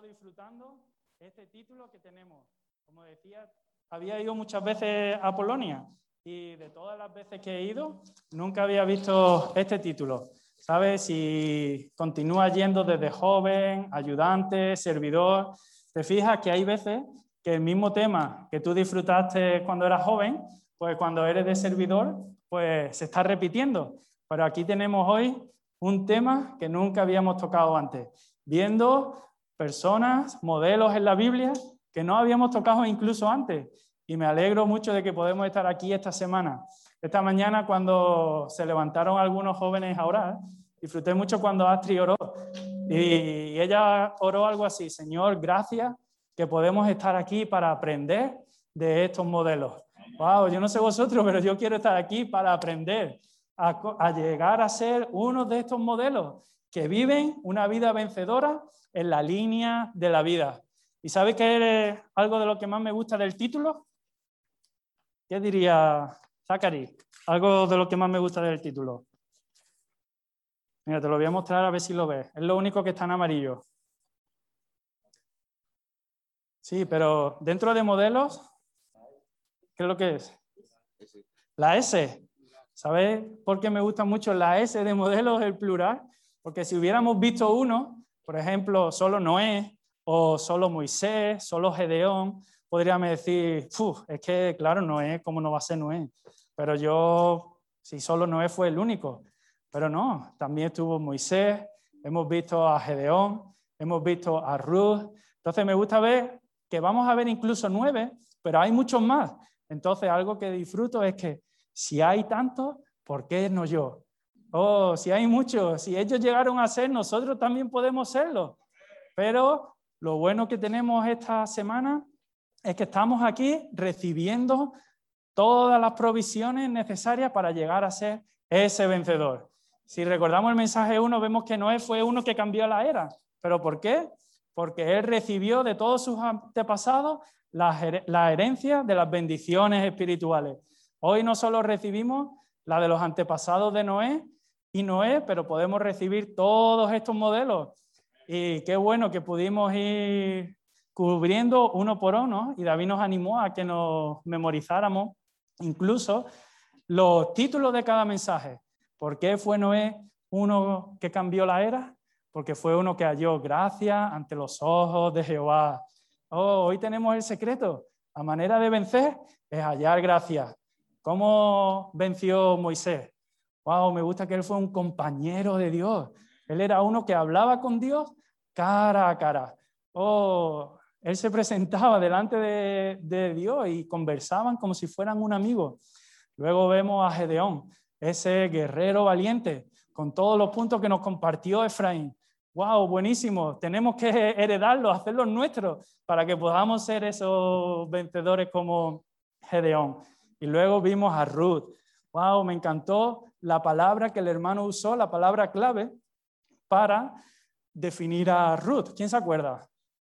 disfrutando este título que tenemos. Como decía, había ido muchas veces a Polonia y de todas las veces que he ido, nunca había visto este título. ¿Sabes? Si continúas yendo desde joven, ayudante, servidor, te fijas que hay veces que el mismo tema que tú disfrutaste cuando eras joven, pues cuando eres de servidor, pues se está repitiendo. Pero aquí tenemos hoy un tema que nunca habíamos tocado antes, viendo personas, modelos en la Biblia que no habíamos tocado incluso antes. Y me alegro mucho de que podemos estar aquí esta semana. Esta mañana, cuando se levantaron algunos jóvenes a orar, disfruté mucho cuando Astrid oró. Y ella oró algo así: Señor, gracias que podemos estar aquí para aprender de estos modelos. Wow, yo no sé vosotros, pero yo quiero estar aquí para aprender a llegar a ser uno de estos modelos que viven una vida vencedora en la línea de la vida. ¿Y sabes qué es algo de lo que más me gusta del título? ¿Qué diría Zachary? Algo de lo que más me gusta del título. Mira, te lo voy a mostrar a ver si lo ves. Es lo único que está en amarillo. Sí, pero dentro de modelos, ¿qué es lo que es? La S. ¿Sabes por qué me gusta mucho la S de modelos, el plural? Porque si hubiéramos visto uno, por ejemplo, solo Noé, o solo Moisés, solo Gedeón, podríamos decir, es que, claro, Noé, ¿cómo no va a ser Noé? Pero si solo Noé fue el único. Pero no, también estuvo Moisés, hemos visto a Gedeón, hemos visto a Ruth. Entonces me gusta ver que vamos a ver incluso 9, pero hay muchos más. Entonces algo que disfruto es que si hay tantos, ¿por qué no yo? Si hay muchos, si ellos llegaron a ser, nosotros también podemos serlo. Pero lo bueno que tenemos esta semana es que estamos aquí recibiendo todas las provisiones necesarias para llegar a ser ese vencedor. Si recordamos el mensaje 1, vemos que Noé fue uno que cambió la era. ¿Pero por qué? Porque él recibió de todos sus antepasados la herencia de las bendiciones espirituales. Hoy no solo recibimos la de los antepasados de Noé y Noé, pero podemos recibir todos estos modelos. Y qué bueno que pudimos ir cubriendo uno por uno, y David nos animó a que nos memorizáramos incluso los títulos de cada mensaje. ¿Por qué fue Noé uno que cambió la era? Porque fue uno que halló gracia ante los ojos de Jehová. Hoy tenemos el secreto. La manera de vencer es hallar gracia. ¿Cómo venció Moisés? Wow, me gusta que él fue un compañero de Dios. Él era uno que hablaba con Dios cara a cara. Él se presentaba delante de Dios y conversaban como si fueran un amigo. Luego vemos a Gedeón, ese guerrero valiente, con todos los puntos que nos compartió Efraín. ¡Wow! Buenísimo. Tenemos que heredarlos, hacerlos nuestros, para que podamos ser esos vencedores como Gedeón. Y luego vimos a Ruth. ¡Wow! Me encantó la palabra que el hermano usó, la palabra clave, para definir a Ruth. ¿Quién se acuerda?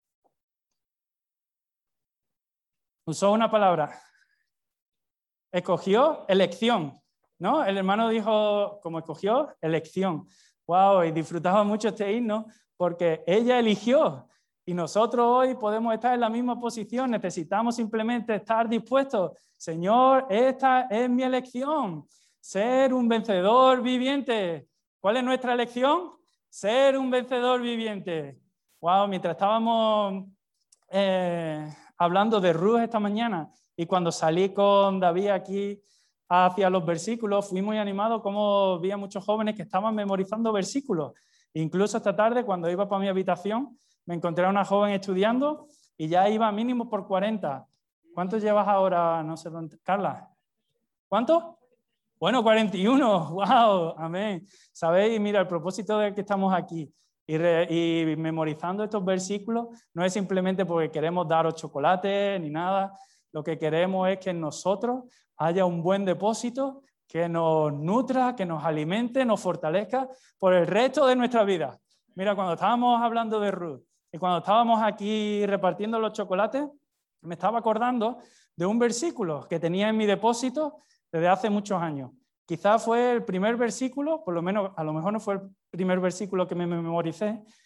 Usó una palabra. Escogió elección, ¿no? El hermano dijo, como escogió, elección. ¡Wow! Y disfrutaba mucho este himno porque ella eligió. Y nosotros hoy podemos estar en la misma posición. Necesitamos simplemente estar dispuestos. Señor, esta es mi elección. Ser un vencedor viviente. ¿Cuál es nuestra elección? Ser un vencedor viviente. ¡Wow! Mientras estábamos hablando de Ruth esta mañana, y cuando salí con David aquí hacia los versículos, fui muy animado como vi a muchos jóvenes que estaban memorizando versículos. Incluso esta tarde, cuando iba para mi habitación, me encontré a una joven estudiando y ya iba mínimo por 40. ¿Cuántos llevas ahora? No sé dónde. Carla, ¿cuántos? Bueno, 41. ¡Wow! Amén. ¿Sabéis? Mira, el propósito de que estamos aquí y memorizando estos versículos no es simplemente porque queremos daros chocolate ni nada. Lo que queremos es que en nosotros haya un buen depósito que nos nutra, que nos alimente, nos fortalezca por el resto de nuestra vida. Mira, cuando estábamos hablando de Ruth y cuando estábamos aquí repartiendo los chocolates, me estaba acordando de un versículo que tenía en mi depósito desde hace muchos años. Quizás fue el primer versículo, por lo menos, a lo mejor no fue el primer versículo que me memoricé,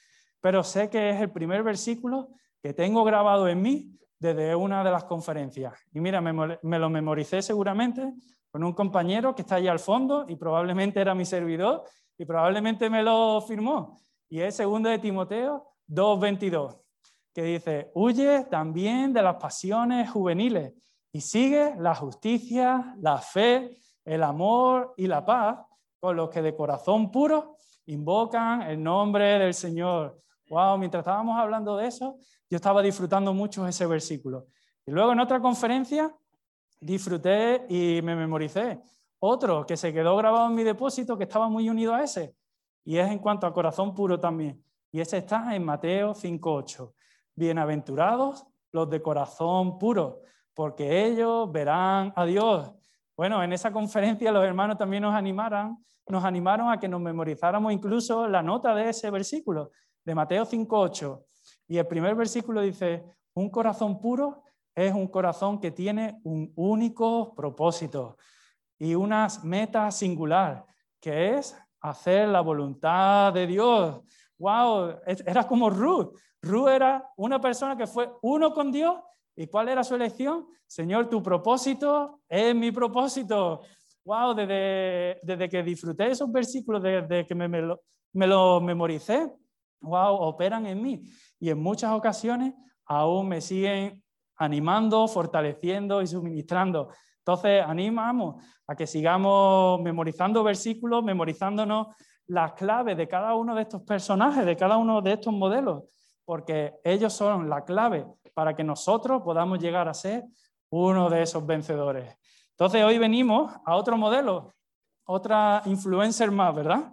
pero sé que es el primer versículo que tengo grabado en mí desde una de las conferencias. Y mira, me lo memoricé seguramente con un compañero que está allá al fondo y probablemente era mi servidor y probablemente me lo firmó. Y es 2 de Timoteo 2:22, que dice: huye también de las pasiones juveniles y sigue la justicia, la fe, el amor y la paz con los que de corazón puro invocan el nombre del Señor. Wow, mientras estábamos hablando de eso, yo estaba disfrutando mucho ese versículo. Y luego en otra conferencia disfruté y me memoricé otro que se quedó grabado en mi depósito que estaba muy unido a ese. Y es en cuanto a corazón puro también. Y ese está en Mateo 5:8. Bienaventurados los de corazón puro, porque ellos verán a Dios. Bueno, en esa conferencia los hermanos también nos animaron a que nos memorizáramos incluso la nota de ese versículo, de Mateo 5:8. Y el primer versículo dice: un corazón puro es un corazón que tiene un único propósito y una meta singular, que es hacer la voluntad de Dios. ¡Wow! Era como Ruth. Ruth era una persona que fue uno con Dios. ¿Y cuál era su elección? Señor, tu propósito es mi propósito. ¡Wow! Desde que disfruté esos versículos, desde que me lo memoricé, ¡wow! Operan en mí. Y en muchas ocasiones aún me siguen animando, fortaleciendo y suministrando. Entonces, animamos a que sigamos memorizando versículos, memorizándonos las claves de cada uno de estos personajes, de cada uno de estos modelos, porque ellos son la clave para que nosotros podamos llegar a ser uno de esos vencedores. Entonces, hoy venimos a otro modelo, otra influencer más, ¿verdad?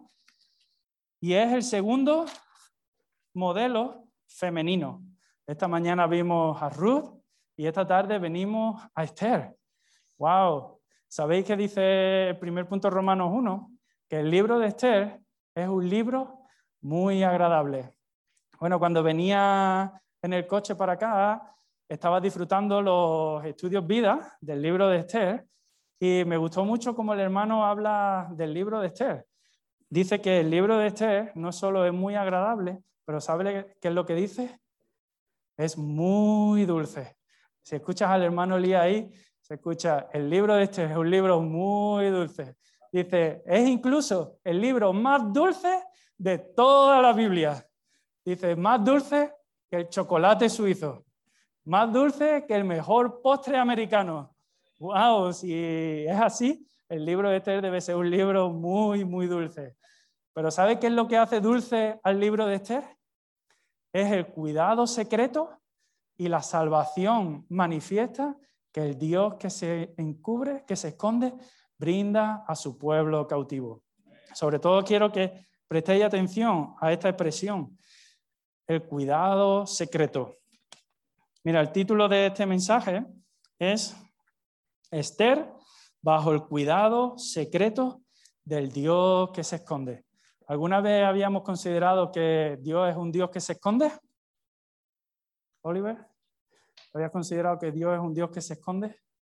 Y es el segundo modelo femenino. Esta mañana vimos a Ruth y esta tarde venimos a Esther. ¡Wow! ¿Sabéis qué dice el primer punto de Romanos 1? Que el libro de Esther es un libro muy agradable. Bueno, cuando venía en el coche para acá, estaba disfrutando los estudios vida del libro de Esther y me gustó mucho cómo el hermano habla del libro de Esther. Dice que el libro de Esther no solo es muy agradable, pero ¿sabe qué es lo que dice? Es muy dulce. Si escuchas al hermano Elías ahí, se escucha: el libro de Esther es un libro muy dulce. Dice: es incluso el libro más dulce de toda la Biblia. Dice: más dulce que el chocolate suizo, más dulce que el mejor postre americano. ¡Wow! Si es así, el libro de Esther debe ser un libro muy, muy dulce. Pero ¿sabe qué es lo que hace dulce al libro de Esther? Es el cuidado secreto y la salvación manifiesta que el Dios que se encubre, que se esconde, brinda a su pueblo cautivo. Sobre todo quiero que prestéis atención a esta expresión: el cuidado secreto. Mira, el título de este mensaje es Esther bajo el cuidado secreto del Dios que se esconde. ¿Alguna vez habíamos considerado que Dios es un Dios que se esconde? Oliver, ¿habías considerado que Dios es un Dios que se esconde?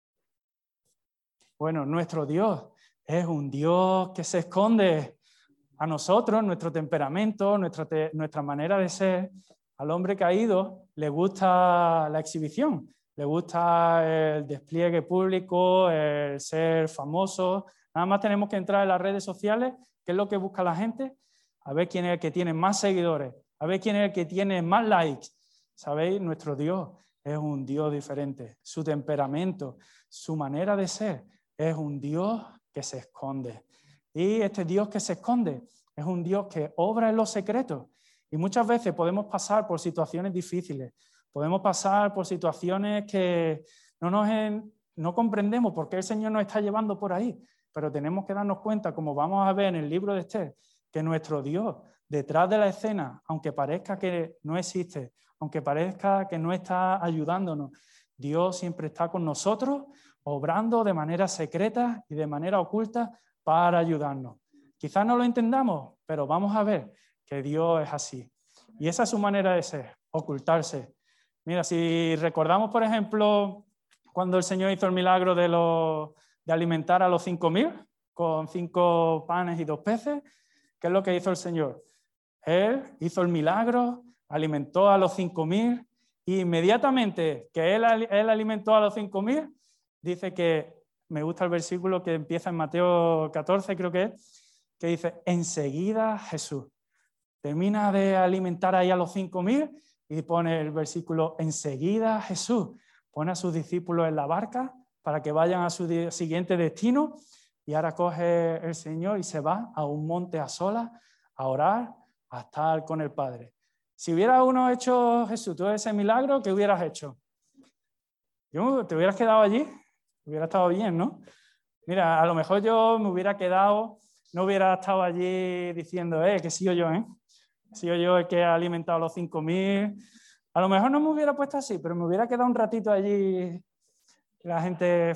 Bueno, nuestro Dios es un Dios que se esconde. A nosotros, nuestro temperamento, nuestra manera de ser, al hombre caído le gusta la exhibición, le gusta el despliegue público, el ser famoso. Nada más tenemos que entrar en las redes sociales, ¿qué es lo que busca la gente? A ver quién es el que tiene más seguidores, a ver quién es el que tiene más likes. ¿Sabéis? Nuestro Dios es un Dios diferente. Su temperamento, su manera de ser es un Dios que se esconde. Y este Dios que se esconde es un Dios que obra en los secretos. Y muchas veces podemos pasar por situaciones difíciles, podemos pasar por situaciones que no comprendemos por qué el Señor nos está llevando por ahí, pero tenemos que darnos cuenta, como vamos a ver en el libro de Esther, que nuestro Dios, detrás de la escena, aunque parezca que no existe, aunque parezca que no está ayudándonos, Dios siempre está con nosotros, obrando de manera secreta y de manera oculta para ayudarnos. Quizás no lo entendamos, pero vamos a ver que Dios es así. Y esa es su manera de ser, ocultarse. Mira, si recordamos, por ejemplo, cuando el Señor hizo el milagro de alimentar a los 5.000 con 5 panes y 2 peces, ¿qué es lo que hizo el Señor? Él hizo el milagro, alimentó a los 5.000 y inmediatamente que él alimentó a los 5.000, dice que, me gusta el versículo que empieza en Mateo 14, creo que dice, enseguida Jesús termina de alimentar ahí a los 5.000 y pone el versículo, enseguida Jesús pone a sus discípulos en la barca para que vayan a su siguiente destino y ahora coge el Señor y se va a un monte a solas a orar, a estar con el Padre. Si hubiera uno hecho, Jesús, tú ese milagro, ¿qué hubieras hecho? ¿Te hubieras quedado allí? Hubiera estado bien, ¿no? Mira, a lo mejor yo me hubiera quedado, no hubiera estado allí diciendo, que he sido yo, He sido yo el que ha alimentado a los 5.000. A lo mejor no me hubiera puesto así, pero me hubiera quedado un ratito allí. La gente,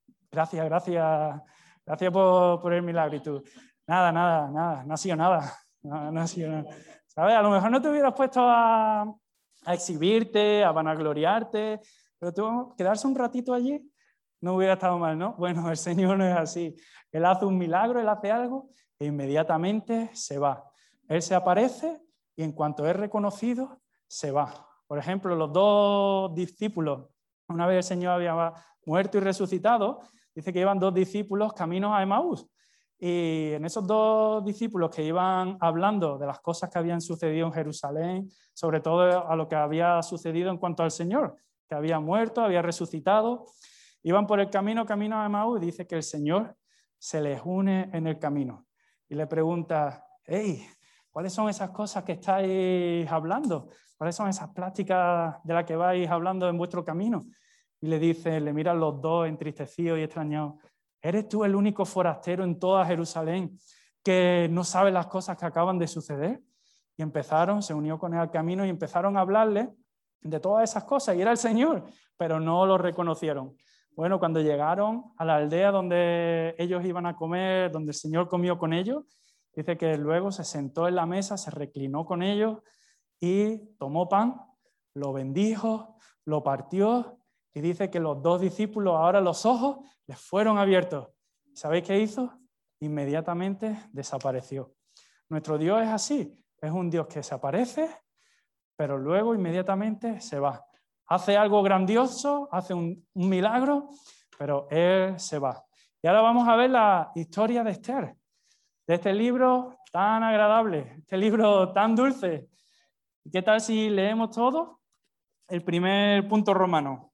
gracias por el milagro. Y tú, nada, no ha sido nada. No ha sido nada. ¿Sabes? A lo mejor no te hubieras puesto a exhibirte, a vanagloriarte, pero tú quedarse un ratito allí no hubiera estado mal, ¿no? Bueno, el Señor no es así. Él hace un milagro, Él hace algo e inmediatamente se va. Él se aparece y en cuanto es reconocido, se va. Por ejemplo, los dos discípulos, una vez el Señor había muerto y resucitado, dice que iban dos discípulos caminos a Emaús. Y en esos dos discípulos que iban hablando de las cosas que habían sucedido en Jerusalén, sobre todo a lo que había sucedido en cuanto al Señor, que había muerto, había resucitado, iban por el camino a Emaús y dice que el Señor se les une en el camino. Y le pregunta, hey, ¿cuáles son esas cosas que estáis hablando? ¿Cuáles son esas pláticas de las que vais hablando en vuestro camino? Y le dice, le miran los dos entristecidos y extrañados, ¿eres tú el único forastero en toda Jerusalén que no sabe las cosas que acaban de suceder? Y se unió con él al camino y empezaron a hablarle de todas esas cosas. Y era el Señor, pero no lo reconocieron. Bueno, cuando llegaron a la aldea donde ellos iban a comer, donde el Señor comió con ellos, dice que luego se sentó en la mesa, se reclinó con ellos y tomó pan, lo bendijo, lo partió y dice que los dos discípulos ahora los ojos les fueron abiertos. ¿Sabéis qué hizo? Inmediatamente desapareció. Nuestro Dios es así, es un Dios que se aparece, pero luego inmediatamente se va. Hace algo grandioso, hace un milagro, pero Él se va. Y ahora vamos a ver la historia de Esther, de este libro tan agradable, este libro tan dulce. ¿Qué tal si leemos todo? El primer punto romano.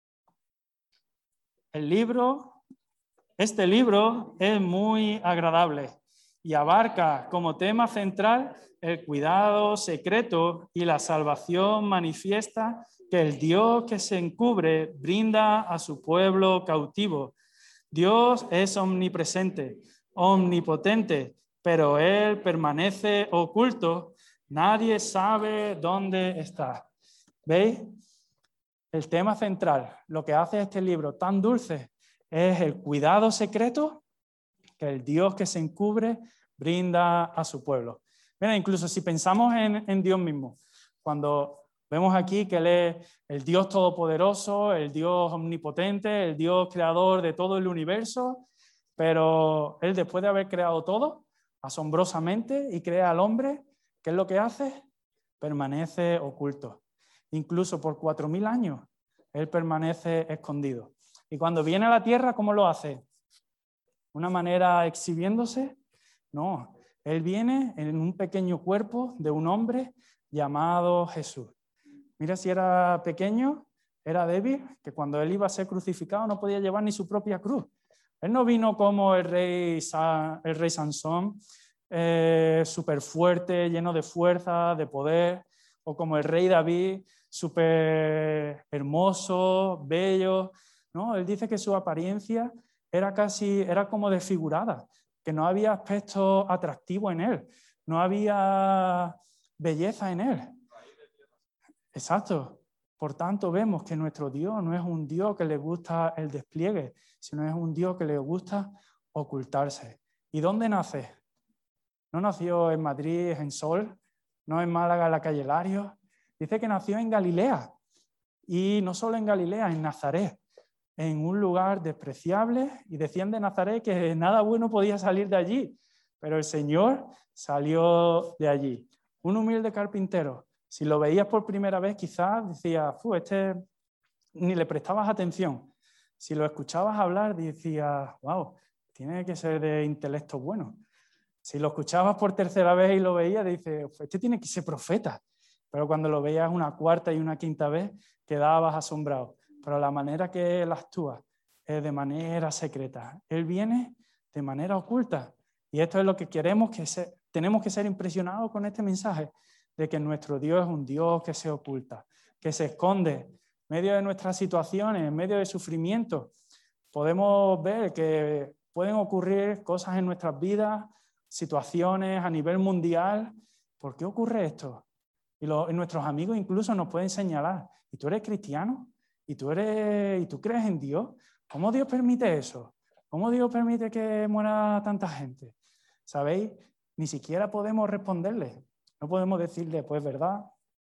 Este libro es muy agradable y abarca como tema central el cuidado secreto y la salvación manifiesta que el Dios que se encubre brinda a su pueblo cautivo. Dios es omnipresente, omnipotente, pero Él permanece oculto. Nadie sabe dónde está. ¿Veis? El tema central, lo que hace este libro tan dulce, es el cuidado secreto que el Dios que se encubre brinda a su pueblo. Mira, incluso si pensamos en Dios mismo, cuando vemos aquí que Él es el Dios todopoderoso, el Dios omnipotente, el Dios creador de todo el universo, pero Él después de haber creado todo, asombrosamente, y crea al hombre, ¿qué es lo que hace? Permanece oculto. Incluso por 4.000 años, Él permanece escondido. Y cuando viene a la tierra, ¿cómo lo hace? ¿Una manera exhibiéndose? No, Él viene en un pequeño cuerpo de un hombre llamado Jesús. Mira, si era pequeño, era débil, que cuando Él iba a ser crucificado no podía llevar ni su propia cruz. Él no vino como el rey Sansón, súper fuerte, lleno de fuerza, de poder, o como el rey David, súper hermoso, bello. No, Él dice que su apariencia era como desfigurada, que no había aspecto atractivo en Él, no había belleza en Él. Exacto. Por tanto, vemos que nuestro Dios no es un Dios que le gusta el despliegue, sino es un Dios que le gusta ocultarse. ¿Y dónde nace? No nació en Madrid, en Sol, no en Málaga, en la calle Larios. Dice que nació en Galilea. Y no solo en Galilea, en Nazaret, en un lugar despreciable. Y decían de Nazaret que nada bueno podía salir de allí. Pero el Señor salió de allí. un humilde carpintero. Si lo veías por primera vez, quizás decías, este ni le prestabas atención. Si lo escuchabas hablar, decías, wow, tiene que ser de intelecto bueno. Si lo escuchabas por tercera vez y lo veías, dices, este tiene que ser profeta. Pero cuando lo veías una cuarta y una quinta vez, quedabas asombrado. Pero la manera que él actúa es de manera secreta. Él viene de manera oculta. Y esto es lo que tenemos que ser impresionados con este mensaje, de que nuestro Dios es un Dios que se oculta, que se esconde en medio de nuestras situaciones, en medio de sufrimiento. Podemos ver que pueden ocurrir cosas en nuestras vidas, situaciones a nivel mundial. ¿Por qué ocurre esto? Y nuestros amigos incluso nos pueden señalar, ¿y tú eres cristiano? ¿Y tú crees en Dios? ¿Cómo Dios permite eso? ¿Cómo Dios permite que muera tanta gente? ¿Sabéis? Ni siquiera podemos responderle. No podemos decirle, pues verdad,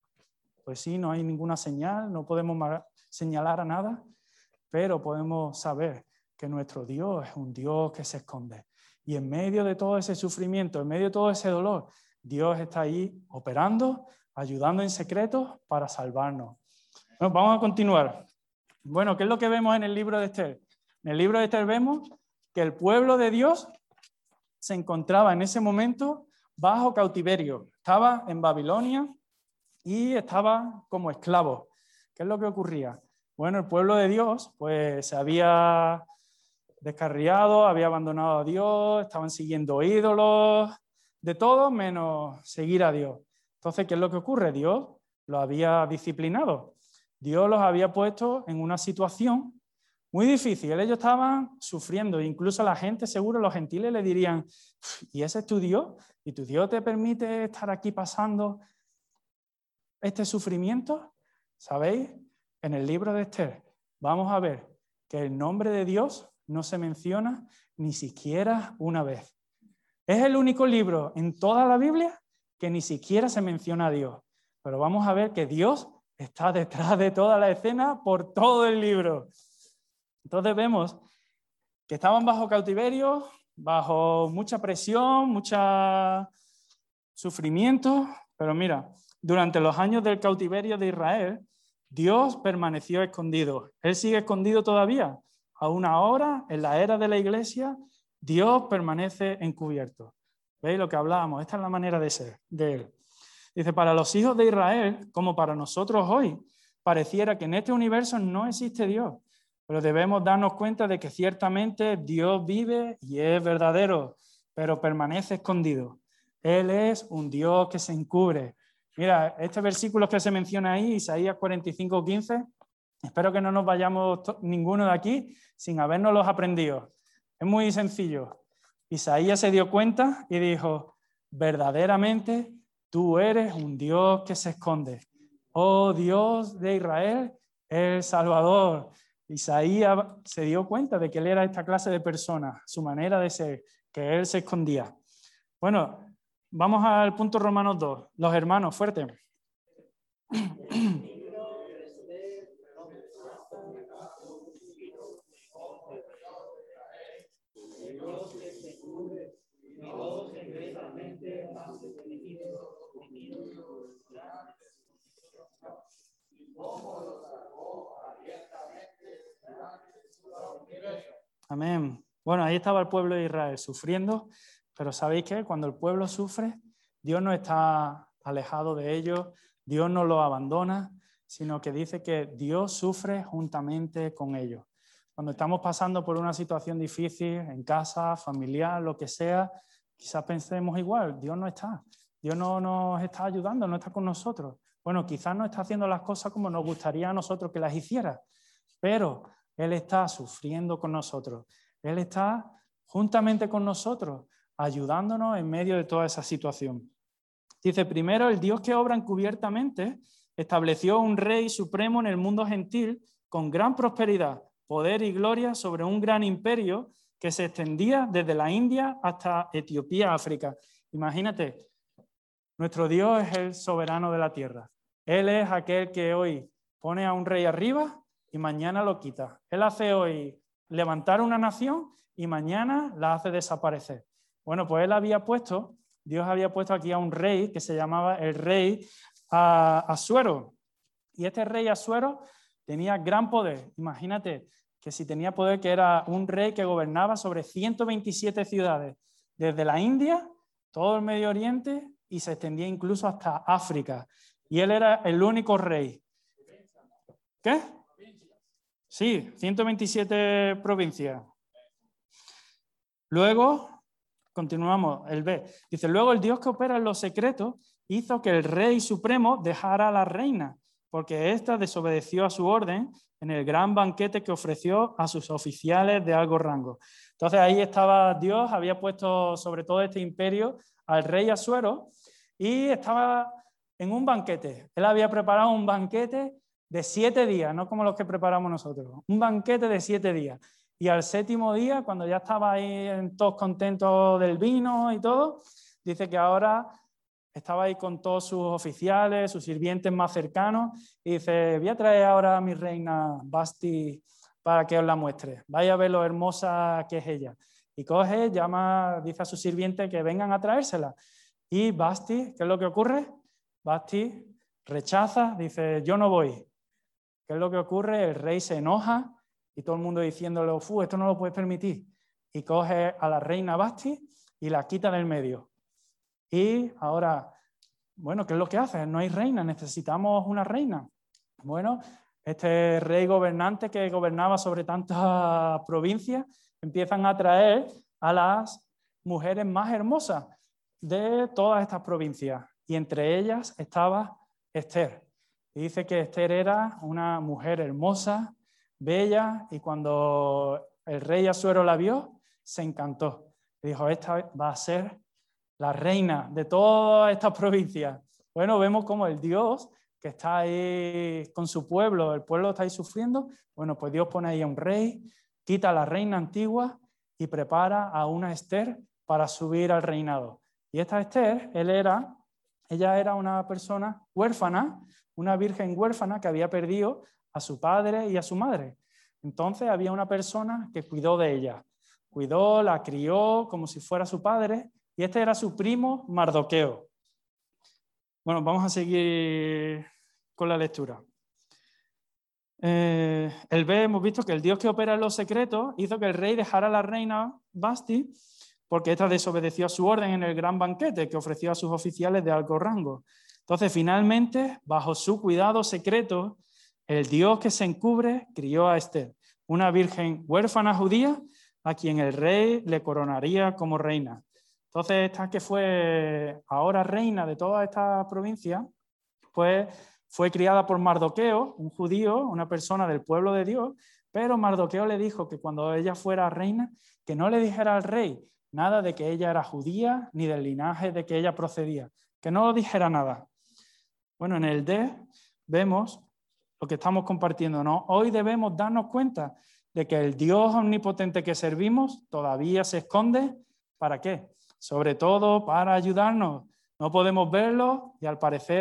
pues sí, no hay ninguna señal, no podemos señalar a nada, pero podemos saber que nuestro Dios es un Dios que se esconde. Y en medio de todo ese sufrimiento, en medio de todo ese dolor, Dios está ahí operando, ayudando en secreto para salvarnos. Bueno, vamos a continuar. Bueno, ¿qué es lo que vemos en el libro de Esther? En el libro de Esther vemos que el pueblo de Dios se encontraba en ese momento bajo cautiverio. Estaba en Babilonia y estaba como esclavo. ¿Qué es lo que ocurría? Bueno, el pueblo de Dios pues se había descarriado, había abandonado a Dios, estaban siguiendo ídolos, de todo menos seguir a Dios. Entonces, ¿qué es lo que ocurre? Dios los había disciplinado. Dios los había puesto en una situación muy difícil. Ellos estaban sufriendo. Incluso la gente, seguro, los gentiles le dirían, ¿y ese es tu Dios? ¿Y tu Dios te permite estar aquí pasando este sufrimiento? ¿Sabéis? En el libro de Esther vamos a ver que el nombre de Dios no se menciona ni siquiera una vez. Es el único libro en toda la Biblia que ni siquiera se menciona a Dios. Pero vamos a ver que Dios está detrás de toda la escena por todo el libro. Entonces vemos que estaban bajo cautiverio, bajo mucha presión, mucho sufrimiento. Pero mira, durante los años del cautiverio de Israel, Dios permaneció escondido. Él sigue escondido todavía. Aún ahora, en la era de la iglesia, Dios permanece encubierto. ¿Veis lo que hablábamos? Esta es la manera de ser de Él. Dice, para los hijos de Israel, como para nosotros hoy, pareciera que en este universo no existe Dios, pero debemos darnos cuenta de que ciertamente Dios vive y es verdadero, pero permanece escondido. Él es un Dios que se encubre. Mira, este versículo que se menciona ahí, Isaías 45:15, espero que no nos vayamos ninguno de aquí sin habernoslos aprendido. Es muy sencillo. Isaías se dio cuenta y dijo, verdaderamente tú eres un Dios que se esconde. Oh Dios de Israel, el Salvador. Isaías se dio cuenta de que él era esta clase de persona, su manera de ser, que él se escondía. Bueno, vamos al punto Romanos 2. Los hermanos, fuerte. Amén. Bueno, ahí estaba el pueblo de Israel sufriendo, pero ¿sabéis qué? Cuando el pueblo sufre, Dios no está alejado de ellos, Dios no los abandona, sino que dice que Dios sufre juntamente con ellos. Cuando estamos pasando por una situación difícil en casa, familiar, lo que sea, quizás pensemos igual, Dios no está, Dios no nos está ayudando, no está con nosotros. Bueno, quizás no está haciendo las cosas como nos gustaría a nosotros que las hiciera, pero Él está sufriendo con nosotros. Él está juntamente con nosotros, ayudándonos en medio de toda esa situación. Dice, primero, el Dios que obra encubiertamente estableció un rey supremo en el mundo gentil con gran prosperidad, poder y gloria sobre un gran imperio que se extendía desde la India hasta Etiopía, África. Imagínate, nuestro Dios es el soberano de la tierra. Él es aquel que hoy pone a un rey arriba y mañana lo quita. Él hace hoy levantar una nación y mañana la hace desaparecer. Bueno, pues él había puesto Dios había puesto aquí a un rey que se llamaba el rey Asuero. Y este rey Asuero tenía gran poder. Imagínate que si tenía poder, que era un rey que gobernaba sobre 127 ciudades, desde la India, todo el Medio Oriente, y se extendía incluso hasta África. Y él era el único rey. ¿Qué? Sí, 127 provincias. Luego, continuamos, el B. Dice, luego el Dios que opera en los secretos hizo que el rey supremo dejara a la reina, porque ésta desobedeció a su orden en el gran banquete que ofreció a sus oficiales de alto rango. Entonces ahí estaba Dios, había puesto sobre todo este imperio al rey Asuero y estaba en un banquete. Él había preparado un banquete de 7 días, no como los que preparamos nosotros, un banquete de 7 días. Y al 7.º día, cuando ya estaba ahí todos contentos del vino y todo, dice que ahora estaba ahí con todos sus oficiales, sus sirvientes más cercanos, y dice, voy a traer ahora a mi reina Vasti para que os la muestre. Vaya a ver lo hermosa que es ella. Y coge, llama, dice a sus sirvientes que vengan a traérsela. Y Vasti, ¿qué es lo que ocurre? Vasti rechaza, dice, yo no voy. ¿Qué es lo que ocurre? El rey se enoja y todo el mundo diciéndole, esto no lo puedes permitir. Y coge a la reina Vasti y la quita del medio. Y ahora, bueno, ¿qué es lo que hace? No hay reina, necesitamos una reina. Bueno, este rey gobernante que gobernaba sobre tantas provincias, empiezan a traer a las mujeres más hermosas de todas estas provincias. Y entre ellas estaba Esther. Y dice que Esther era una mujer hermosa, bella, y cuando el rey Asuero la vio, se encantó. Y dijo, esta va a ser la reina de todas estas provincias. Bueno, vemos como el Dios que está ahí con su pueblo, el pueblo está ahí sufriendo, bueno, pues Dios pone ahí a un rey, quita a la reina antigua y prepara a una Esther para subir al reinado. Y esta Esther, ella era una persona huérfana, una virgen huérfana que había perdido a su padre y a su madre. Entonces había una persona que cuidó de ella, cuidó, la crió como si fuera su padre, y este era su primo Mardoqueo. Bueno, vamos a seguir con la lectura. El B, hemos visto que el Dios que opera en los secretos hizo que el rey dejara a la reina Vasti porque ésta desobedeció a su orden en el gran banquete que ofreció a sus oficiales de alto rango. Entonces, finalmente, bajo su cuidado secreto, el Dios que se encubre crió a Esther, una virgen huérfana judía a quien el rey le coronaría como reina. Entonces, esta que fue ahora reina de toda esta provincia, pues fue criada por Mardoqueo, un judío, una persona del pueblo de Dios, pero Mardoqueo le dijo que cuando ella fuera reina, que no le dijera al rey nada de que ella era judía, ni del linaje de que ella procedía, que no dijera nada. Bueno, en el D vemos lo que estamos compartiendo, ¿no? Hoy debemos darnos cuenta de que el Dios omnipotente que servimos todavía se esconde, ¿para qué? Sobre todo para ayudarnos. No podemos verlo y al parecer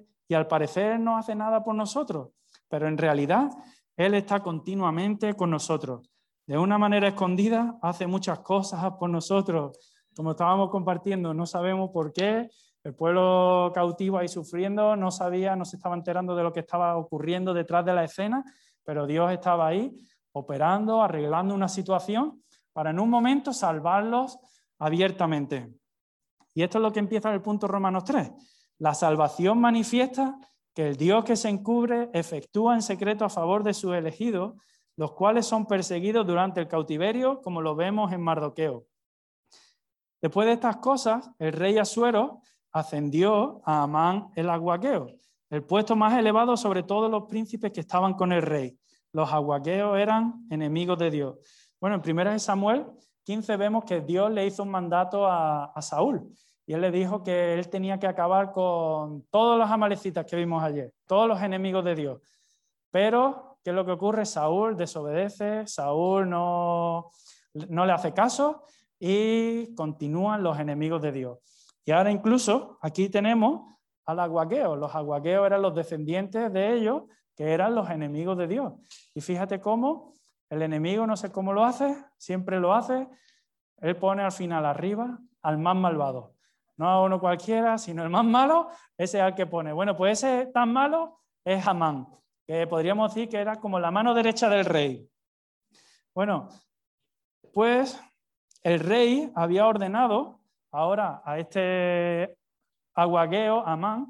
no hace nada por nosotros, pero en realidad Él está continuamente con nosotros. De una manera escondida hace muchas cosas por nosotros. Como estábamos compartiendo, no sabemos por qué. El pueblo cautivo ahí sufriendo no sabía, no se estaba enterando de lo que estaba ocurriendo detrás de la escena, pero Dios estaba ahí operando, arreglando una situación para en un momento salvarlos abiertamente. Y esto es lo que empieza en el punto Romanos 3. La salvación manifiesta que el Dios que se encubre efectúa en secreto a favor de sus elegidos, los cuales son perseguidos durante el cautiverio, como lo vemos en Mardoqueo. Después de estas cosas, el rey Asuero ascendió a Amán el Agüageo, el puesto más elevado sobre todos los príncipes que estaban con el rey. Los agüaqueos eran enemigos de Dios. Bueno, en 1 Samuel 15 vemos que Dios le hizo un mandato a Saúl y él le dijo que él tenía que acabar con todos los amalecitas que vimos ayer, todos los enemigos de Dios. Pero, ¿qué es lo que ocurre? Saúl desobedece, Saúl no le hace caso y continúan los enemigos de Dios. Y ahora incluso aquí tenemos al agüaqueo. Los agüaqueos eran los descendientes de ellos, que eran los enemigos de Dios. Y fíjate cómo el enemigo, no sé cómo lo hace, siempre lo hace, él pone al final arriba al más malvado. no a uno cualquiera, sino el más malo, ese es el que pone. Bueno, pues ese tan malo es Amán, que podríamos decir que era como la mano derecha del rey. Bueno, pues el rey había ordenado ahora a este Agageo, Amán,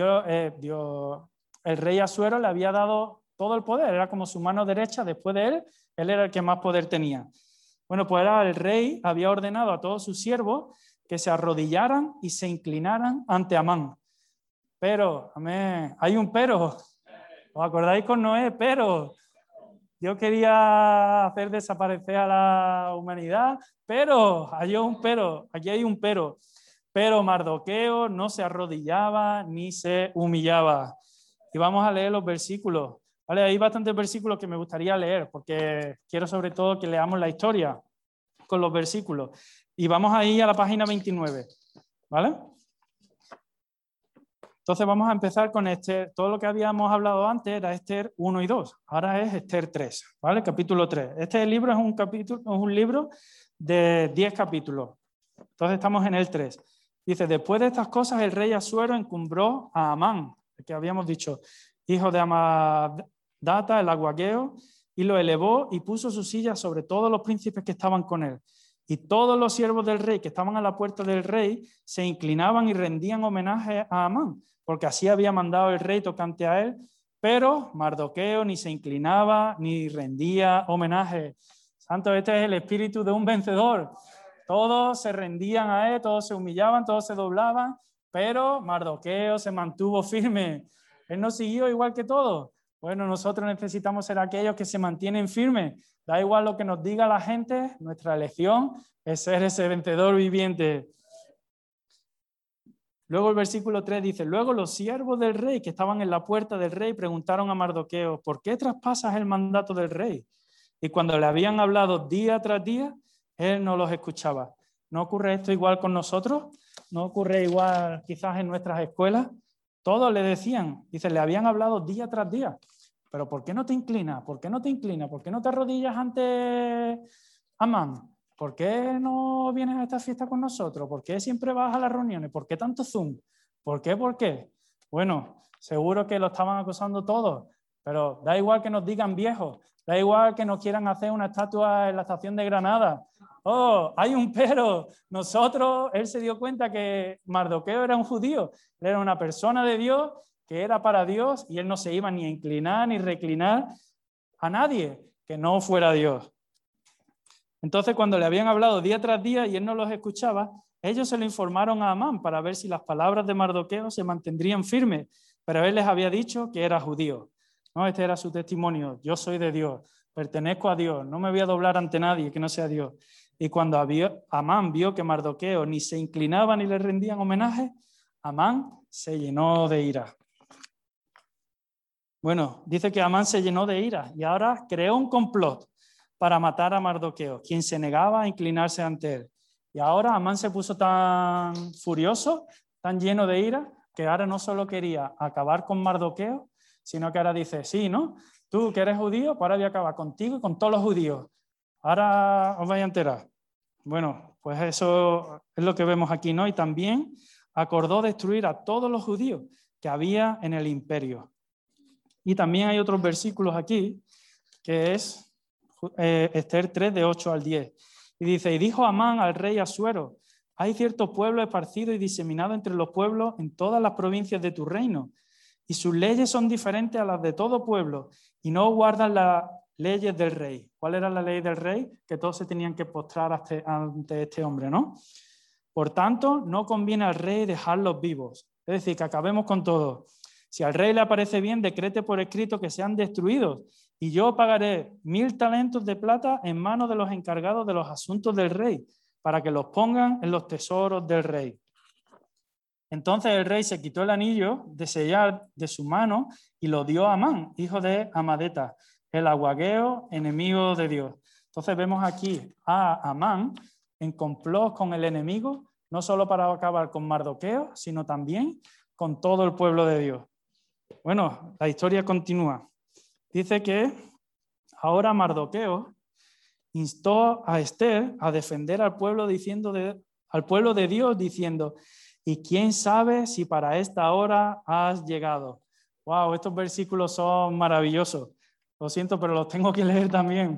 el rey Asuero le había dado todo el poder, era como su mano derecha, después de él era el que más poder tenía. Bueno, pues ahora el rey había ordenado a todos sus siervos que se arrodillaran y se inclinaran ante Amán. Pero, amén, hay un pero. ¿Os acordáis con Noé? Pero Dios quería hacer desaparecer a la humanidad, pero hay un pero, aquí hay un pero. Pero Mardoqueo no se arrodillaba ni se humillaba. Y vamos a leer los versículos. ¿Vale? Hay bastantes versículos que me gustaría leer, porque quiero sobre todo que leamos la historia con los versículos. Y vamos ahí a la página 29. ¿Vale? Entonces vamos a empezar con Esther. Todo lo que habíamos hablado antes era Esther 1 y 2. Ahora es Esther 3, ¿vale? Capítulo 3. Este libro es un libro de 10 capítulos. Entonces estamos en el 3. Dice, después de estas cosas el rey Asuero encumbró a Amán, el que habíamos dicho, hijo de Amadata, el Agageo, y lo elevó y puso su silla sobre todos los príncipes que estaban con él. Y todos los siervos del rey que estaban a la puerta del rey se inclinaban y rendían homenaje a Amán, porque así había mandado el rey tocante a él, pero Mardoqueo ni se inclinaba ni rendía homenaje. Santo, este es el espíritu de un vencedor. Todos se rendían a él, todos se humillaban, todos se doblaban, pero Mardoqueo se mantuvo firme. Él no siguió igual que todos. Bueno, nosotros necesitamos ser aquellos que se mantienen firmes. Da igual lo que nos diga la gente, nuestra elección es ser ese vencedor viviente. Luego el versículo 3 dice, luego los siervos del rey que estaban en la puerta del rey preguntaron a Mardoqueo, ¿por qué traspasas el mandato del rey? Y cuando le habían hablado día tras día, él no los escuchaba. ¿No ocurre esto igual con nosotros? ¿No ocurre igual quizás en nuestras escuelas? Todos le decían, dice, le habían hablado día tras día. Pero ¿por qué no te inclinas? ¿Por qué no te inclinas? ¿Por qué no te arrodillas ante Amán? ¿Por qué no vienes a esta fiesta con nosotros? ¿Por qué siempre vas a las reuniones? ¿Por qué tanto Zoom? ¿Por qué? ¿Por qué? Bueno, seguro que lo estaban acosando todos, pero da igual que nos digan viejos, da igual que nos quieran hacer una estatua en la estación de Granada. Oh, hay un pero. Nosotros, él se dio cuenta que Mardoqueo era un judío, él era una persona de Dios, que era para Dios, y él no se iba ni a inclinar ni reclinar a nadie que no fuera Dios. Entonces, cuando le habían hablado día tras día y él no los escuchaba, ellos se lo informaron a Amán para ver si las palabras de Mardoqueo se mantendrían firmes, pero él les había dicho que era judío. No, este era su testimonio, yo soy de Dios, pertenezco a Dios, no me voy a doblar ante nadie que no sea Dios. Y cuando Amán vio que Mardoqueo ni se inclinaba ni le rendían homenaje, Amán se llenó de ira. Bueno, dice que Amán se llenó de ira y ahora creó un complot para matar a Mardoqueo, quien se negaba a inclinarse ante él. Y ahora Amán se puso tan furioso, tan lleno de ira, que ahora no solo quería acabar con Mardoqueo, sino que ahora dice, sí, ¿no? Tú que eres judío, pues ahora voy a acabar contigo y con todos los judíos. Ahora os vais a enterar. Bueno, pues eso es lo que vemos aquí, ¿no? Y también acordó destruir a todos los judíos que había en el imperio. Y también hay otros versículos aquí, que es Esther 3, de 8 al 10. Y dice, y dijo Amán al rey Asuero, hay ciertos pueblos esparcidos y diseminados entre los pueblos en todas las provincias de tu reino, y sus leyes son diferentes a las de todo pueblo, y no guardan las leyes del rey. ¿Cuál era la ley del rey? Que todos se tenían que postrar ante este hombre, ¿no? Por tanto, no conviene al rey dejarlos vivos. Es decir, que acabemos con todo. Si al rey le parece bien, decrete por escrito que sean destruidos, y yo pagaré 1000 talentos de plata en manos de los encargados de los asuntos del rey, para que los pongan en los tesoros del rey. Entonces el rey se quitó el anillo de sellar de su mano y lo dio a Amán, hijo de Amadeta, el Agageo, enemigo de Dios. Entonces vemos aquí a Amán en complot con el enemigo, no solo para acabar con Mardoqueo, sino también con todo el pueblo de Dios. Bueno, la historia continúa. Dice que ahora Mardoqueo instó a Esther a defender al pueblo de Dios diciendo, ¿Y quién sabe si para esta hora has llegado? Wow, estos versículos son maravillosos. Lo siento, pero los tengo que leer también.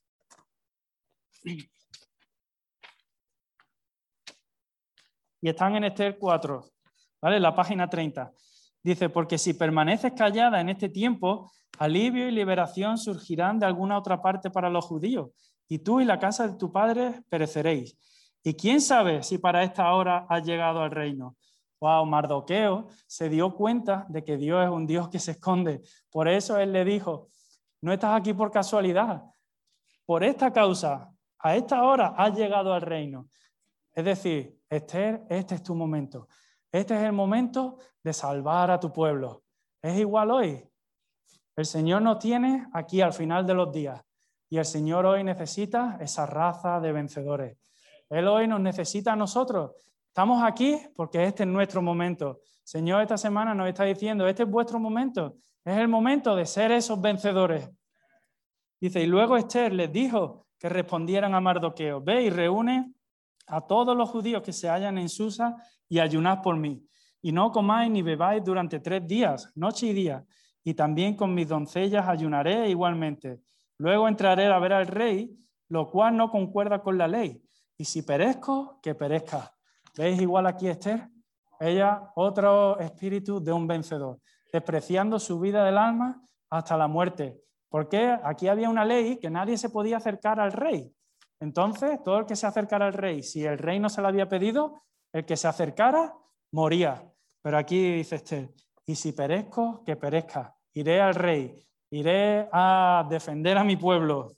Y están en Esther 4, ¿vale? La página 30. Dice, porque si permaneces callada en este tiempo, alivio y liberación surgirán de alguna otra parte para los judíos, y tú y la casa de tu padre pereceréis. ¿Y quién sabe si para esta hora has llegado al reino? Wow, Mardoqueo se dio cuenta de que Dios es un Dios que se esconde. Por eso él le dijo, no estás aquí por casualidad. Por esta causa, a esta hora has llegado al reino. Es decir, Esther, este es tu momento. Este es el momento de salvar a tu pueblo. Es igual hoy. El Señor nos tiene aquí al final de los días. Y el Señor hoy necesita esa raza de vencedores. Él hoy nos necesita a nosotros. Estamos aquí porque este es nuestro momento. Señor, esta semana nos está diciendo, este es vuestro momento. Es el momento de ser esos vencedores. Dice, y luego Esther les dijo que respondieran a Mardoqueo. Ve y reúne a todos los judíos que se hallan en Susa y ayunad por mí. Y no comáis ni bebáis durante 3 días, noche y día. Y también con mis doncellas ayunaré igualmente. Luego entraré a ver al rey, lo cual no concuerda con la ley. Y si perezco, que perezca. ¿Veis igual aquí Esther? Ella, otro espíritu de un vencedor, despreciando su vida del alma hasta la muerte. Porque aquí había una ley que nadie se podía acercar al rey. Entonces, todo el que se acercara al rey, si el rey no se lo había pedido, el que se acercara moría. Pero aquí dice Esther, y si perezco, que perezca. Iré al rey, iré a defender a mi pueblo.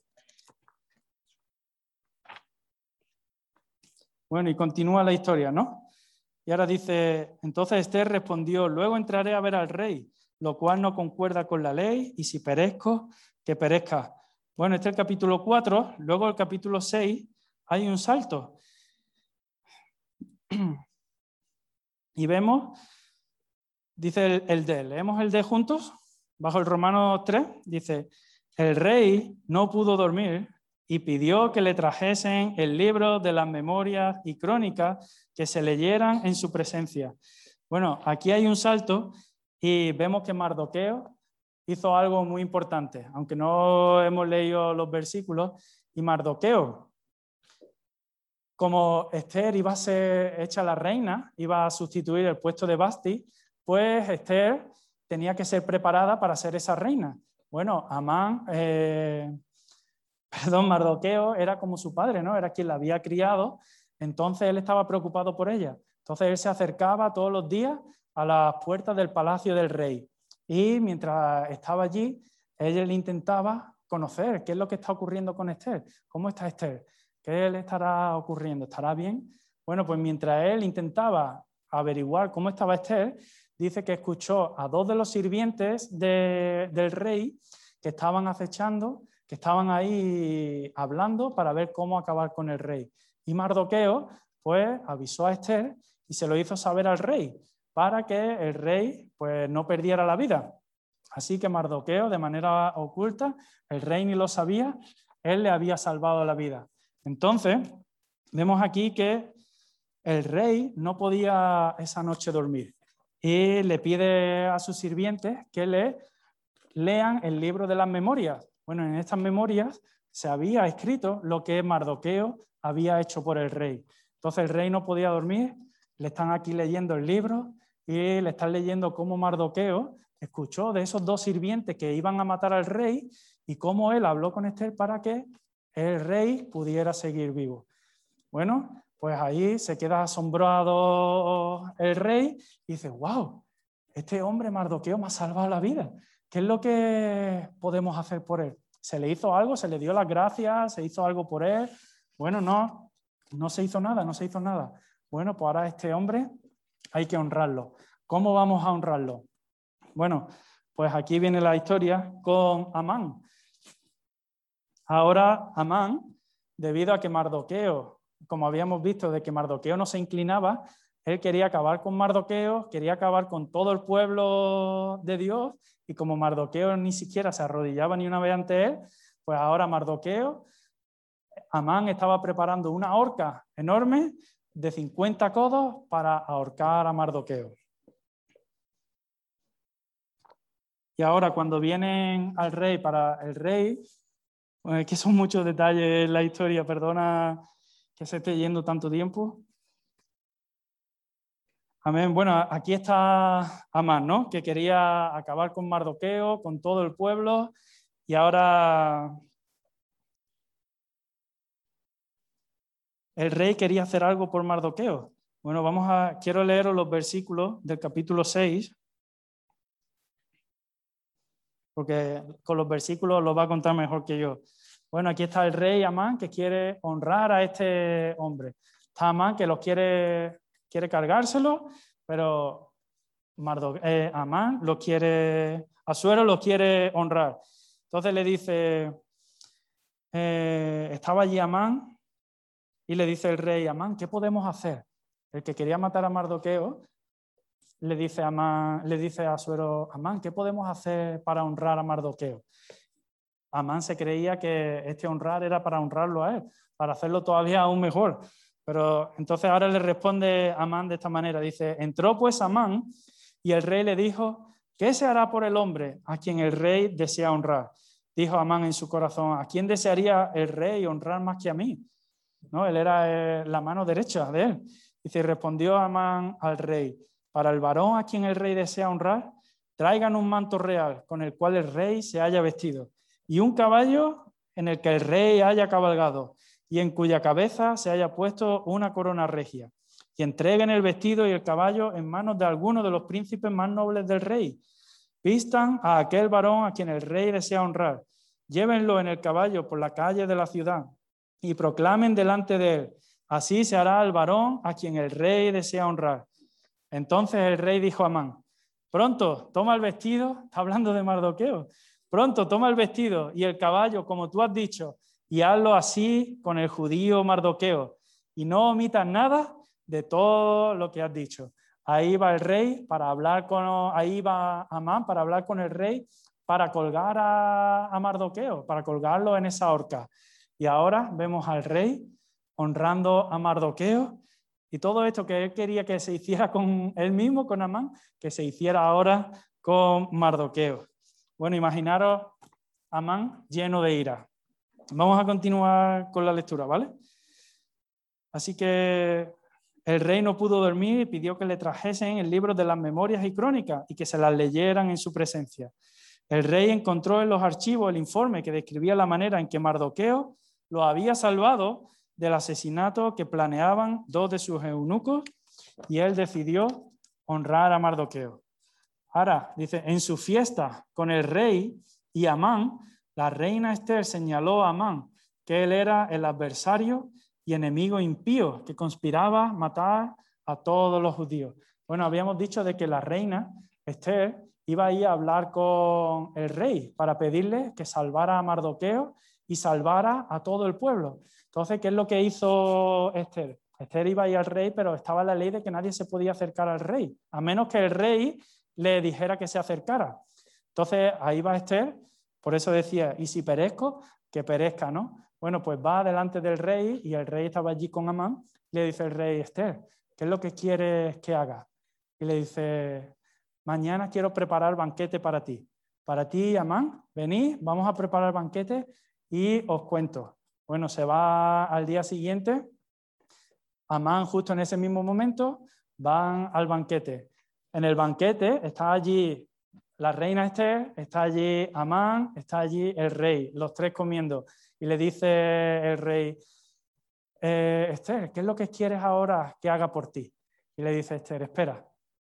Bueno, y continúa la historia, ¿no? Y ahora dice, entonces Esther respondió, luego entraré a ver al rey, lo cual no concuerda con la ley, y si perezco, que perezca. Bueno, este es el capítulo 4, luego el capítulo 6 hay un salto. Y vemos, dice el D, leemos el D juntos, bajo el Romanos 3, dice, el rey no pudo dormir y pidió que le trajesen el libro de las memorias y crónicas que se leyeran en su presencia. Bueno, aquí hay un salto y vemos que Mardoqueo hizo algo muy importante, aunque no hemos leído los versículos, y Mardoqueo, como Esther iba a ser hecha la reina, iba a sustituir el puesto de Vasti, pues Esther tenía que ser preparada para ser esa reina. Bueno, Mardoqueo era como su padre, ¿no? Era quien la había criado, entonces él estaba preocupado por ella. Entonces él se acercaba todos los días a las puertas del palacio del rey y mientras estaba allí, ella le intentaba conocer qué es lo que está ocurriendo con Esther, cómo está Esther, qué le estará ocurriendo, ¿estará bien? Bueno, pues mientras él intentaba averiguar cómo estaba Esther, dice que escuchó a 2 de los sirvientes del rey que estaban acechando, que estaban ahí hablando para ver cómo acabar con el rey. Y Mardoqueo, pues, avisó a Esther y se lo hizo saber al rey, para que el rey, pues, no perdiera la vida. Así que Mardoqueo, de manera oculta, el rey ni lo sabía, él le había salvado la vida. Entonces, vemos aquí que el rey no podía esa noche dormir y le pide a sus sirvientes que le lean el libro de las memorias. Bueno, en estas memorias se había escrito lo que Mardoqueo había hecho por el rey. Entonces el rey no podía dormir, le están aquí leyendo el libro y le están leyendo cómo Mardoqueo escuchó de esos 2 sirvientes que iban a matar al rey y cómo él habló con Esther para que el rey pudiera seguir vivo. Bueno, pues ahí se queda asombrado el rey y dice, wow, este hombre Mardoqueo me ha salvado la vida. ¿Qué es lo que podemos hacer por él? ¿Se le hizo algo? ¿Se le dio las gracias? ¿Se hizo algo por él? Bueno, no se hizo nada, no se hizo nada. Bueno, pues ahora este hombre hay que honrarlo. ¿Cómo vamos a honrarlo? Bueno, pues aquí viene la historia con Amán. Ahora Amán, debido a que Mardoqueo, como habíamos visto, de que Mardoqueo no se inclinaba, él quería acabar con Mardoqueo, quería acabar con todo el pueblo de Dios, y como Mardoqueo ni siquiera se arrodillaba ni una vez ante él, pues ahora Amán estaba preparando una horca enorme, de 50 codos para ahorcar a Mardoqueo. Y ahora cuando vienen al rey, para el rey, bueno, es que son muchos detalles en la historia, perdona que se esté yendo tanto tiempo. Amén. Bueno, aquí está Amán, ¿no? Que quería acabar con Mardoqueo, con todo el pueblo, y ahora el rey quería hacer algo por Mardoqueo. Bueno, quiero leeros los versículos del capítulo 6, porque con los versículos los va a contar mejor que yo. Bueno, aquí está el rey Amán, que quiere honrar a este hombre. Está Amán, que los quiere cargárselo, pero Amán Asuero los quiere honrar. Entonces le dice, estaba allí Amán, y le dice el rey Amán, ¿qué podemos hacer? El que quería matar a Mardoqueo le dice a Asuero, Amán, ¿qué podemos hacer para honrar a Mardoqueo? Amán se creía que este honrar era para honrarlo a él, para hacerlo todavía aún mejor. Pero entonces ahora le responde Amán de esta manera, dice, entró pues Amán y el rey le dijo, ¿qué se hará por el hombre a quien el rey desea honrar? Dijo Amán en su corazón, ¿a quién desearía el rey honrar más que a mí? ¿No? Él era la mano derecha de él. Dice, respondió Amán al rey, para el varón a quien el rey desea honrar, traigan un manto real con el cual el rey se haya vestido y un caballo en el que el rey haya cabalgado y en cuya cabeza se haya puesto una corona regia, y entreguen el vestido y el caballo en manos de alguno de los príncipes más nobles del rey. Vistan a aquel varón a quien el rey desea honrar, llévenlo en el caballo por la calle de la ciudad y proclamen delante de él, así se hará al varón a quien el rey desea honrar. Entonces el rey dijo a Amán, pronto, toma el vestido, está hablando de Mardoqueo, pronto, toma el vestido y el caballo, como tú has dicho, y hazlo así con el judío Mardoqueo, y no omitas nada de todo lo que has dicho. Ahí va el rey para hablar ahí va Amán para hablar con el rey, para colgar a Mardoqueo, para colgarlo en esa horca. Y ahora vemos al rey honrando a Mardoqueo, y todo esto que él quería que se hiciera con él mismo, con Amán, que se hiciera ahora con Mardoqueo. Bueno, imaginaros Amán lleno de ira. Vamos a continuar con la lectura, ¿vale? Así que el rey no pudo dormir y pidió que le trajesen el libro de las memorias y crónicas y que se las leyeran en su presencia. El rey encontró en los archivos el informe que describía la manera en que Mardoqueo lo había salvado del asesinato que planeaban dos de sus eunucos, y él decidió honrar a Mardoqueo. Ahora, dice, en su fiesta con el rey y Amán, la reina Esther señaló a Amán que él era el adversario y enemigo impío que conspiraba matar a todos los judíos. Bueno, habíamos dicho de que la reina Esther iba a ir a hablar con el rey para pedirle que salvara a Mardoqueo y salvara a todo el pueblo. Entonces, ¿qué es lo que hizo Esther? Esther iba a ir al rey, pero estaba la ley de que nadie se podía acercar al rey, a menos que el rey le dijera que se acercara. Entonces, ahí va Esther, por eso decía, y si perezco, que perezca, ¿no? Bueno, pues va delante del rey y el rey estaba allí con Amán. Le dice el rey, Esther, ¿qué es lo que quieres que haga? Y le dice, mañana quiero preparar banquete para ti. Para ti, Amán, venid, vamos a preparar banquete y os cuento. Bueno, se va al día siguiente. Amán, justo en ese mismo momento, van al banquete. En el banquete está allí la reina Esther, está allí Amán, está allí el rey, los tres comiendo. Y le dice el rey, Esther, ¿qué es lo que quieres ahora que haga por ti? Y le dice Esther, espera,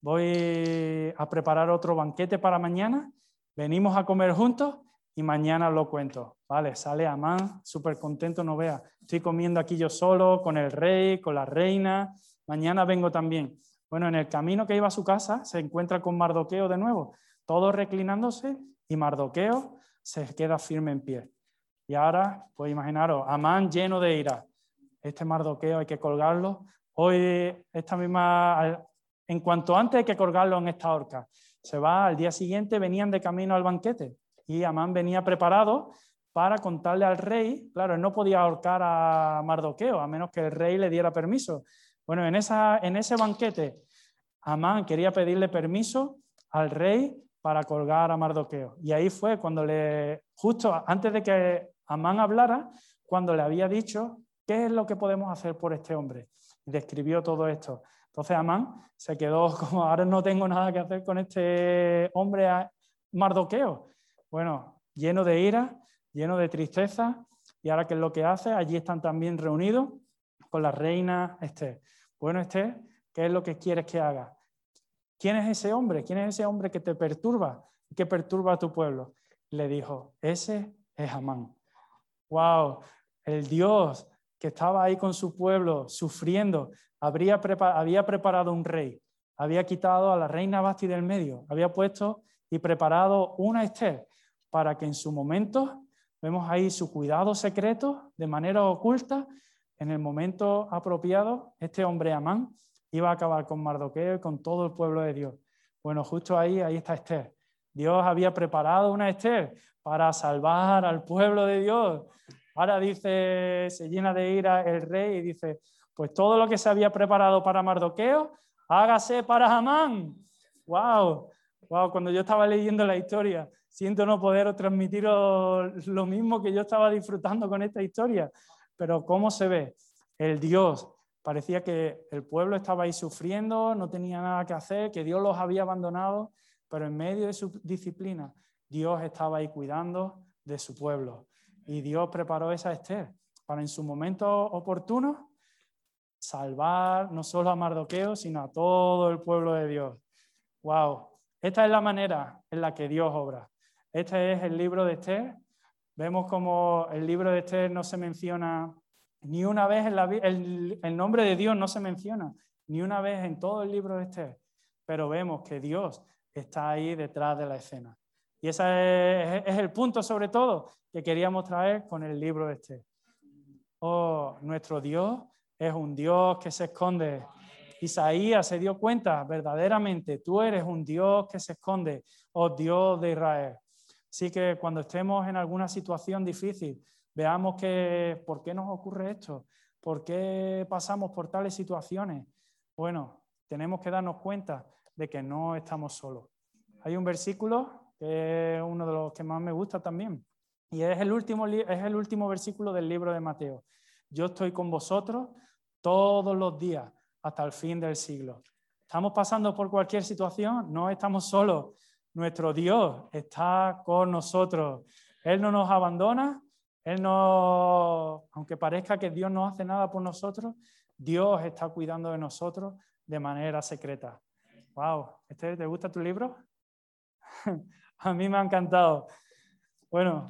voy a preparar otro banquete para mañana, venimos a comer juntos y mañana lo cuento. Vale, sale Amán, súper contento, no vea, estoy comiendo aquí yo solo, con el rey, con la reina, mañana vengo también. Bueno, en el camino que iba a su casa se encuentra con Mardoqueo de nuevo, todos reclinándose, y Mardoqueo se queda firme en pie. Y ahora, pues imaginaros, Amán lleno de ira. Este Mardoqueo hay que colgarlo. Hoy, en cuanto antes hay que colgarlo en esta horca. Se va, al día siguiente venían de camino al banquete y Amán venía preparado para contarle al rey. Claro, él no podía ahorcar a Mardoqueo a menos que el rey le diera permiso. Bueno, en ese banquete, Amán quería pedirle permiso al rey para colgar a Mardoqueo. Y ahí fue cuando justo antes de que Amán hablara, cuando le había dicho qué es lo que podemos hacer por este hombre. Y describió todo esto. Entonces Amán se quedó como, ahora no tengo nada que hacer con este hombre Mardoqueo. Bueno, lleno de ira, lleno de tristeza. Y ahora, ¿qué es lo que hace? Allí están también reunidos con la reina Esther. Bueno, Esther, ¿qué es lo que quieres que haga? ¿Quién es ese hombre? ¿Quién es ese hombre que te perturba? Que perturba a tu pueblo. Le dijo, ese es Amán. ¡Wow! El Dios que estaba ahí con su pueblo sufriendo, había preparado un rey, había quitado a la reina Basti del medio, había puesto y preparado una Esther para que en su momento, vemos ahí su cuidado secreto, de manera oculta, en el momento apropiado, este hombre Amán iba a acabar con Mardoqueo y con todo el pueblo de Dios. Bueno, justo ahí está Esther. Dios había preparado una Esther para salvar al pueblo de Dios. Ahora dice, se llena de ira el rey y dice, pues todo lo que se había preparado para Mardoqueo, hágase para Amán. ¡Wow! ¡Wow! Cuando yo estaba leyendo la historia, siento no poder transmitiros lo mismo que yo estaba disfrutando con esta historia. Pero ¿cómo se ve? El Dios, parecía que el pueblo estaba ahí sufriendo, no tenía nada que hacer, que Dios los había abandonado, pero en medio de su disciplina, Dios estaba ahí cuidando de su pueblo. Y Dios preparó esa Esther para en su momento oportuno salvar no solo a Mardoqueo, sino a todo el pueblo de Dios. ¡Wow! Esta es la manera en la que Dios obra. Este es el libro de Esther. Vemos como el libro de Esther no se menciona ni una vez en la Biblia, el nombre de Dios no se menciona ni una vez en todo el libro de Esther, pero vemos que Dios está ahí detrás de la escena. Y ese es el punto, sobre todo, que queríamos traer con el libro de Esther. Oh, nuestro Dios es un Dios que se esconde. Isaías se dio cuenta, verdaderamente, tú eres un Dios que se esconde, oh Dios de Israel. Así que cuando estemos en alguna situación difícil, veamos que, ¿por qué nos ocurre esto? ¿Por qué pasamos por tales situaciones? Bueno, tenemos que darnos cuenta de que no estamos solos. Hay un versículo que es uno de los que más me gusta también, y es el último versículo del libro de Mateo. Yo estoy con vosotros todos los días hasta el fin del siglo. ¿Estamos pasando por cualquier situación? No estamos solos. Nuestro Dios está con nosotros. Él no nos abandona. Aunque parezca que Dios no hace nada por nosotros, Dios está cuidando de nosotros de manera secreta. ¡Wow! ¿Te gusta tu libro? A mí me ha encantado. Bueno,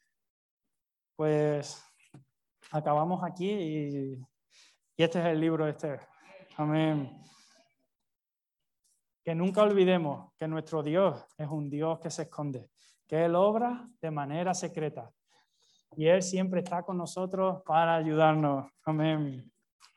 pues acabamos aquí y este es el libro de Esther. Amén. Que nunca olvidemos que nuestro Dios es un Dios que se esconde, que Él obra de manera secreta y Él siempre está con nosotros para ayudarnos. Amén.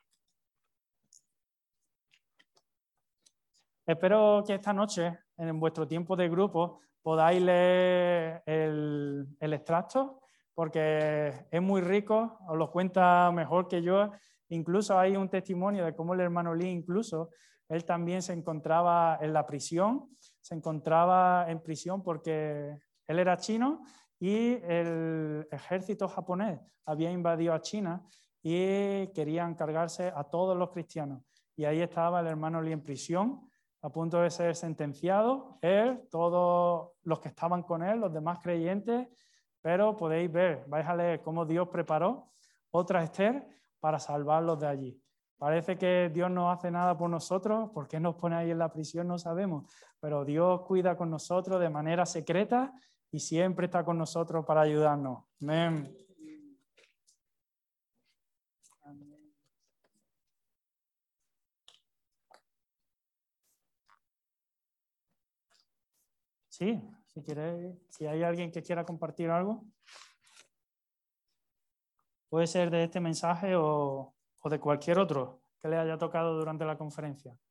Espero que esta noche, en vuestro tiempo de grupo, podáis leer el extracto, porque es muy rico, os lo cuenta mejor que yo. Incluso hay un testimonio de cómo el hermano Lee, incluso, él también se encontraba en la prisión, se encontraba en prisión porque él era chino y el ejército japonés había invadido a China y querían cargarse a todos los cristianos. Y ahí estaba el hermano Lee en prisión, a punto de ser sentenciado, él, todos los que estaban con él, los demás creyentes, pero podéis ver, vais a leer cómo Dios preparó otra Esther para salvarlos de allí. Parece que Dios no hace nada por nosotros, ¿por qué nos pone ahí en la prisión? No sabemos, pero Dios cuida con nosotros de manera secreta y siempre está con nosotros para ayudarnos. Amén. Sí, si queréis, si hay alguien que quiera compartir algo, puede ser de este mensaje o de cualquier otro que le haya tocado durante la conferencia.